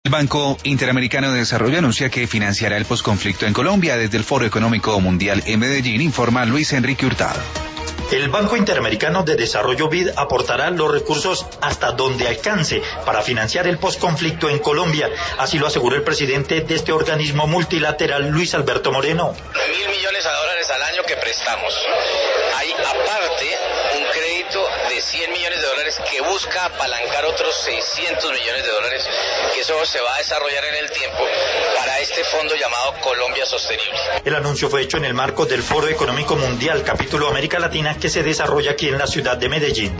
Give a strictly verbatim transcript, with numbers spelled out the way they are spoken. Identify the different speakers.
Speaker 1: El Banco Interamericano de Desarrollo anuncia que financiará el posconflicto en Colombia. Desde el Foro Económico Mundial en Medellín informa Luis Enrique Hurtado.
Speaker 2: El Banco Interamericano de Desarrollo B I D aportará los recursos hasta donde alcance para financiar el posconflicto en Colombia. Así lo aseguró el presidente de este organismo multilateral, Luis Alberto Moreno.
Speaker 3: Mil millones de dólares al año que prestamos. Hay aparte un crédito de cien millones de dólares que busca apalancar otros seiscientos millones de dólares, que eso se va a desarrollar en el tiempo para este fondo llamado Colombia Sostenible.
Speaker 2: El anuncio fue hecho en el marco del Foro Económico Mundial, capítulo América Latina, que se desarrolla aquí en la ciudad de Medellín.